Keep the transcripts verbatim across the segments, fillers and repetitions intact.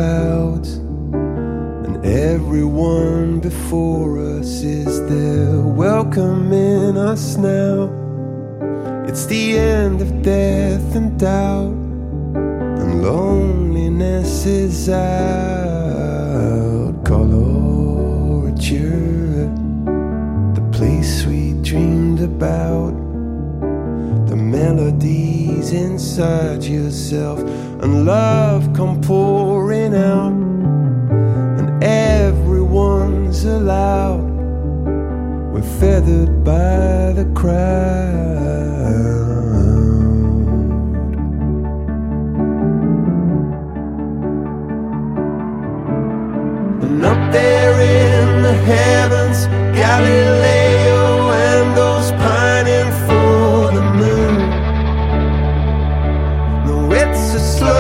clouds, and everyone before us is there welcoming us now. It's the end of death and doubt, and loneliness is out. Colorature, the place we dreamed about, the melodies inside yourself, and love come pouring out, and everyone's allowed. We're feathered by the crowd. And up there in the heavens, Galileo and those pining for the moon. No, it's a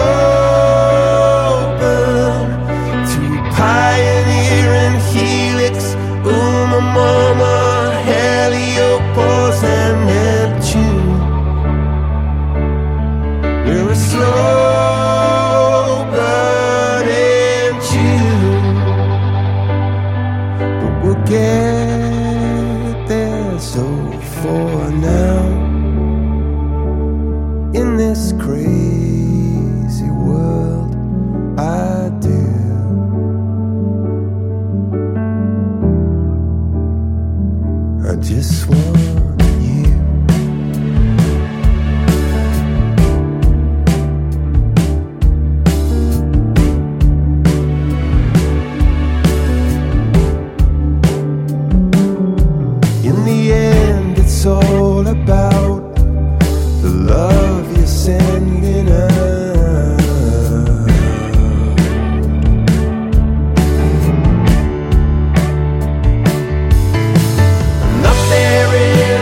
slow burn to Pioneer and Helix, Uma, Mama, Heliopause and Neptune. We're a slow burning June, but we'll get there. So for now, in this crazy world, I do. I just want you. In the end, it's all about the love you're sending out. And up there in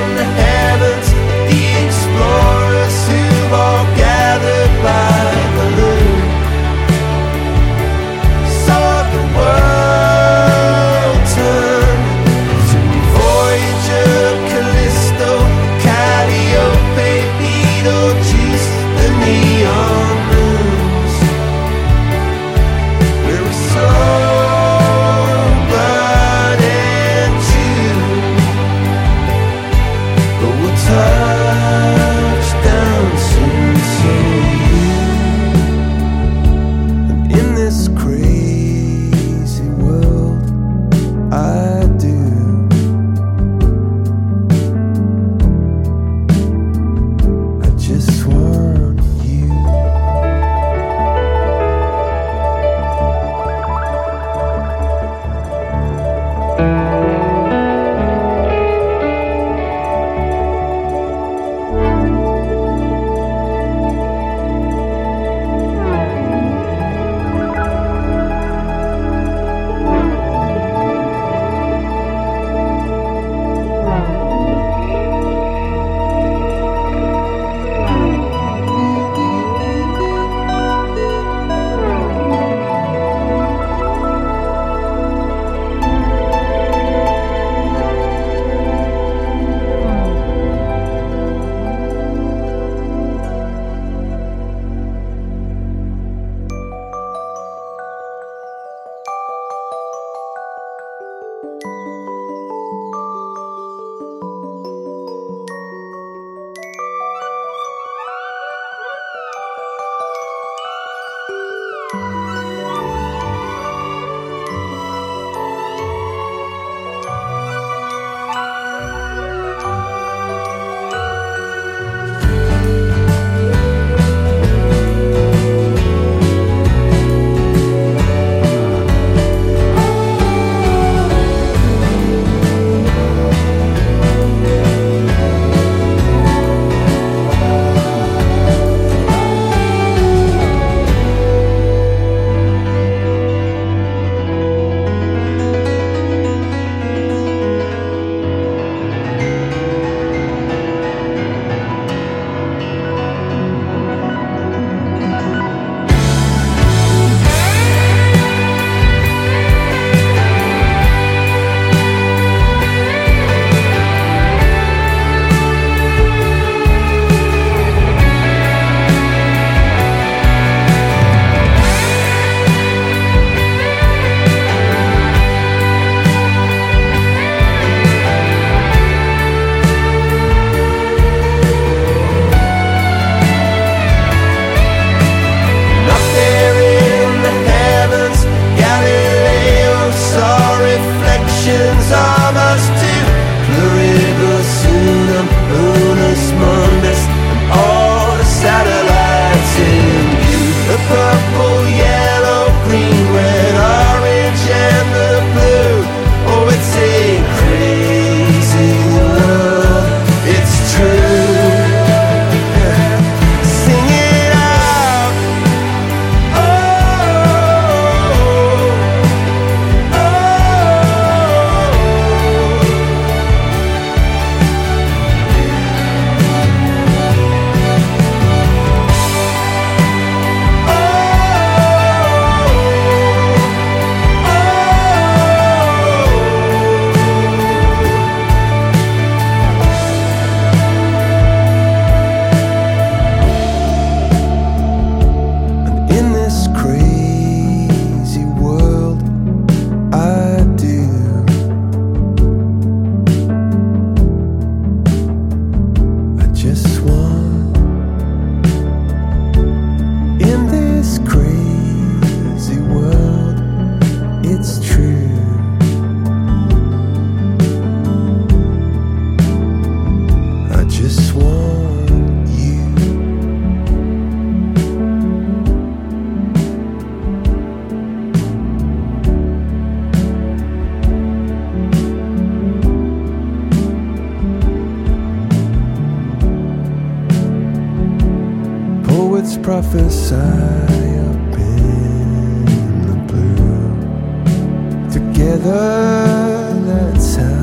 prophesy up in the blue. Together, that's how